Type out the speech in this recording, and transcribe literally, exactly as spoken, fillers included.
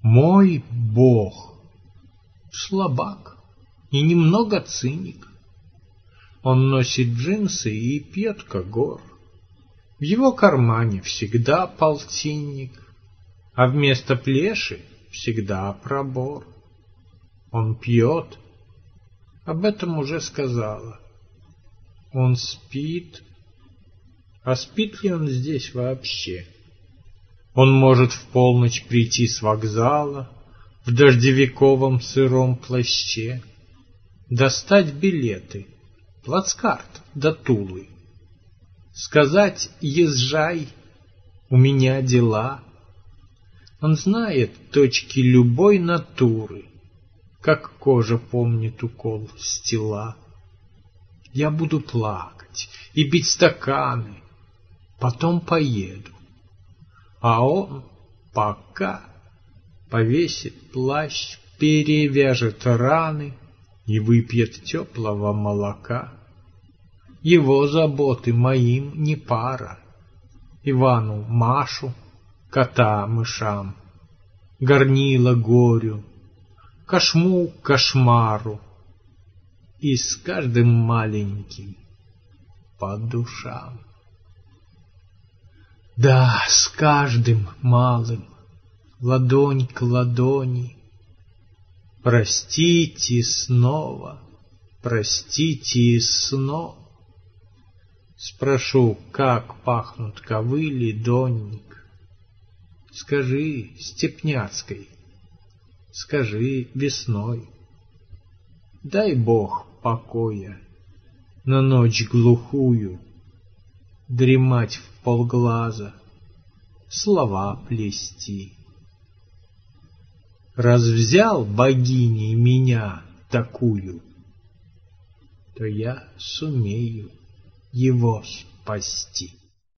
Мой Бог слабак и немного циник. Он носит джинсы и пьет когор. В его кармане всегда полтинник, а вместо плеши всегда пробор. Он пьет, об этом уже сказала. Он спит, а спит ли он здесь вообще? Он может в полночь прийти с вокзала в дождевиковом сыром плаще, достать билеты, плацкарт до Тулы, сказать: «Езжай, у меня дела». Он знает точки любой натуры, как кожа помнит укол стила. Я буду плакать и бить стаканы, потом поеду, а он пока повесит плащ, перевяжет раны и выпьет теплого молока. Его заботы моим не пара. Ивану Машу, кота мышам, горнило горю, кошму кошмару, и с каждым маленьким по душам. Да, с каждым малым, ладонь к ладони. Простите снова, простите и снова. Спрошу, как пахнут ковыли, донник. Скажи степняцкой, скажи весной. Дай Бог покоя на ночь глухую, дремать в полглаза, слова плести. Раз взял богиней меня такую, то я сумею его спасти.